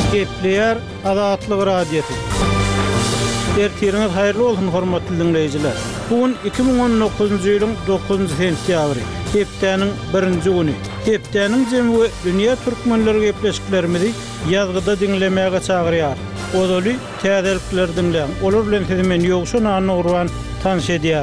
Gepleyer Azatlyk Radiosu. Ertiriniz hayırlı olsun hormatly dinleyijiler. Bugün 2019-njy ýylyň 9-njy sentýabry. Hepdeniň 1-nji güni. Hepdeniň jemgy dünýä türkmenleri gepleşiklerimizi ýazgyda dinlemäge çagyrýar. Odaly täzelikler dinleýän. Olar bilen sizi men ýogşan urwan tanış edýär.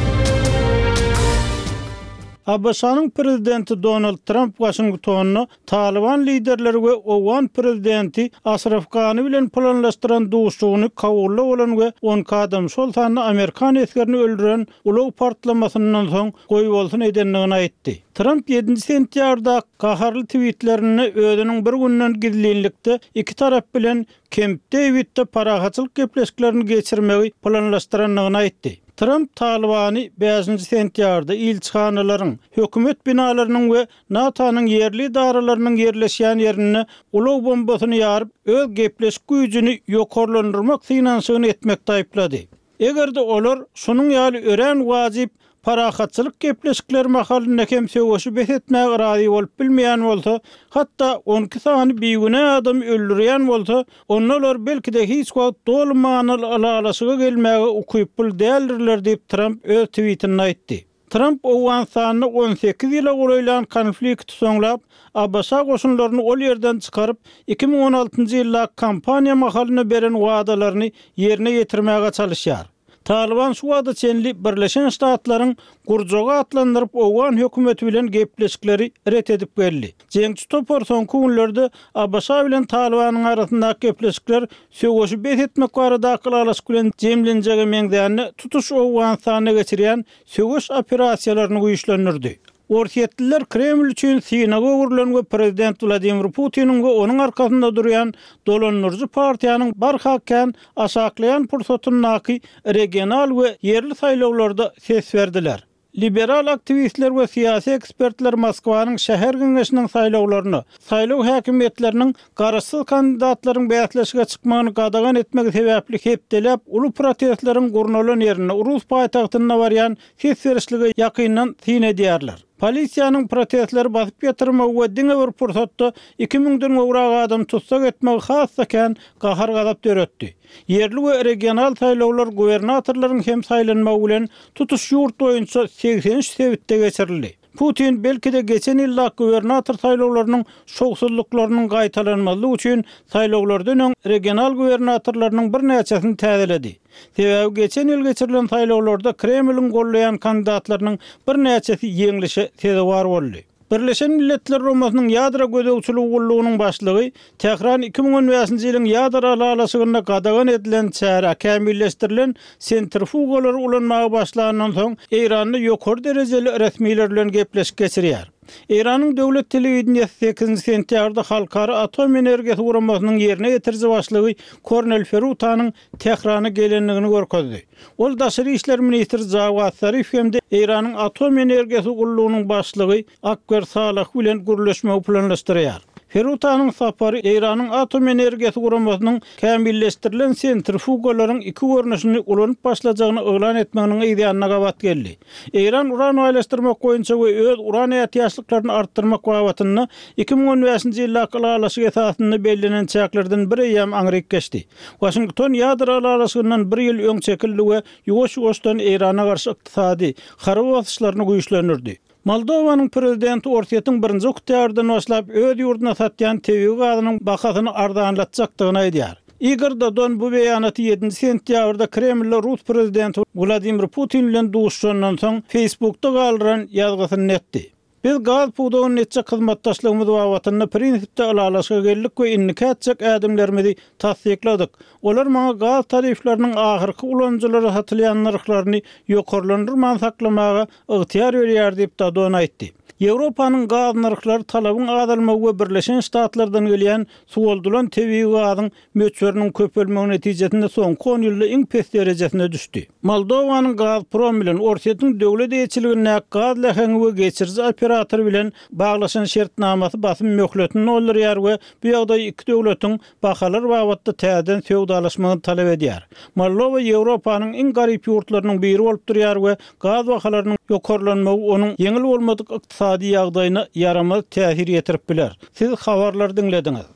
Abasanyň prezidenti Donald Trump Washingtonyny Taliban liderleri we Owan prezidenti Ashraf Ghani bilen planlaşdyran duşugyny kabul bolan we 10 adam şoltany Amerikan eskerini öldüren ulug partlamasyndan soň goý bolsun edenligini aýtdy. Trump 7 sentýarda gaharly tweetlerini özüniň bir günden gizlilikde iki tarap bilen Camp David'de parahatçylyk gepleşiklerini geçirmegi planlaşdyranlygyny aýtdy. Trump Talibany 5 sentýarda ilçhanalaryň, hökümet binalarynyň we NATO'nyň yerli idaralarynyň yerleşýän ýerini ulug bombasyny ýaryp, öz gepleşik güýjüni ýokarlandyrmak finansyny etmekde aýplady. Egerde olar şunyň ýaly ören wajyp parahatçylyk gepleşikleri mahalyny hem söwüşi besetmäge razy bolup bilmeýän bolsa, hatda 12 sany biýgüne adam öldürýän bolsa, onlar belki de hiç wagt dolmany alasyga gelmäge ukypyl däldirler diýip Trump öz tweetinde aýtdy. Trump owan sany 18 ýyla golaýlan konflikt soňlap, Abbasa goşunlaryny ol ýerden çykaryp 2016-njy ýylda kampaniýa mahalyny beren wagdalaryny ýerine ýetirmäge çalışýar. Taliban şu wagda çenli Birleşen Ştatlaryň gurjaga atlandyryp Owan hökümeti bilen gepleşikleri ret edip geldi. Jeňçi topar soňky günlerde Abbasa bilen Talibanyň arasyndaky gepleşikler söwüşi besetmek barada aklalaşyk bilen jemlenjegi meňdäni tutuş Owan sany geçirýän söwüş operasiýalaryny güýçlendirdi. Orsiýetliler Kreml üçin synaga urulan we prezident Vladimir Putiniň we onuň arkasynda durýan dolanýarjy partiýanyň barhakän aşaklayan pursatyny regional we yerli saýlawlarda ses berdiler. Liberal aktivistler we siyasi ekspertler Moskwanyň şäher giňeşiniň saýlawlaryny, saýlaw häkimetleriniň garaşsyz kandidatlaryň bäýatleşige çykmagyny gadagan etmek sebäpli hepdelep uly protestleriň gurnalan ýerine Rus paýtagtyna barýan ses berişlige ýakyndan tin edýärler. Polisiýanyň protestleri basyp ýetyrmak we diňe bir pursatda 2000-den gowrak adam tutsak etmek hassaken gahar gazap döretdi. Yerli we regional saýlawlar gubernatorlaryň hem saýlanmagy bilen tutuş ýurt boýunça 80 sebitde geçirildi. Putin belki de geçen ýylda gubernator saýlawlarynyň şogsulluklarının gaýtalanmalygy üçin saýlawlardan regional gubernatorlarynyň bir näçesini täzeledi. Sebäbi geçen ýyl geçirilen saýlawlarda Kremliň gollayan kandidatlarynyň bir näçesi ýeňlişe sezewar boldy. Birleşen Milletler Romasynyň ýadra gödäwçiligi gullugynyň başlygy Tehran 2015-nji ýylyň ýadra alasygyna gadagan edilen çäre kämilleşdirilen sentrifugalar ulanmagy başlanandan soň Iranyny ýokary derejeli resmiler bilen gepleşik geçirýär. Iranyň döwlet telewizionyasy 8 sentýarda halkara atom energiýasy guramasynyň ýerine ýetirji başlygy Kornel Ferutanyň Tehrana gelenligini görkezdi. Ol daşary işler ministri Javad Zarif hemde Iranyň atom energiýasy gullugynyň başlygy Akbar Salah bilen gürleşme planlaşdyrýar. Ferutanyň sapary Iranyň atom energiýasy guramasynyň kämilleşdirilen sentrifugalaryň iki görnüşini ulanyp başlajagyny elan etmeginiň ideýanyna gabat geldi. Iran uran aýlaşdyrmak boýunça we öz uran ýetýäçliklerini artdyrmak babatyny 2015-nji ýylda alasyk esasyny bellenen çäklerden biri ýam aňryk geçdi. Washington ýadra alasygynyň bir ýyl öň çekildi we ýuwaş-ýuwaşdan Irana garşy ykdysady harby basyşlaryny güýçlendirdi. Moldowanyň prezidenti Orsiýetiň 1-nji oktýardan başlap öz ýurduna satýan TV gazynyň bahasyny ardanlatjakdygyny aýdýar. Igor Dodon bu beýanaty 7 sentýabrda Kreml Rus prezidenti Vladimir Putin bilen duşuşandan soň Facebookda galyran ýazgysyny etdi. Biz gaz puwdagyň netçe hyzmatdaşlygymyz babatyny prinsipde alalaşyga geldik we innikatjak ädimlerimizi tasdikladyk. Olar maňa gaz tarifleriniň ahyrky ulanjylary satylýan narhlaryny ýokarlandyrman saklamaga ygtyar berýär diýip Dodon aýtdy. Ýewropanyň gaz narhlary talabyň azalmagy we Birleşen Ştatlardan gelýän suwaldylan tebii gazyň möçberiniň köpelmegi netijesinde soňky 10 ýylda iň pes derejesine düşdi. Moldowanyň Gazprom bilen Orsiýetiň döwlet ýetçiligine gaz leheňi we geçirji operator bilen baglaşan şertnamasy basym möhletini olurýar we bu ýagdaý iki döwletiň bahalar babatda täzeden feodallaşmagyny talap edýär. Moldowa Ýewropanyň iň garyp ýurtlarynyň biri bolup durýar we gaz bahalarynyň ýokarlanmagy onuň ýeňil bolmadyk ykdysady ýagdaýyna yaramaz täsir ýetirip biler. Siz habarlar dinlediňiz.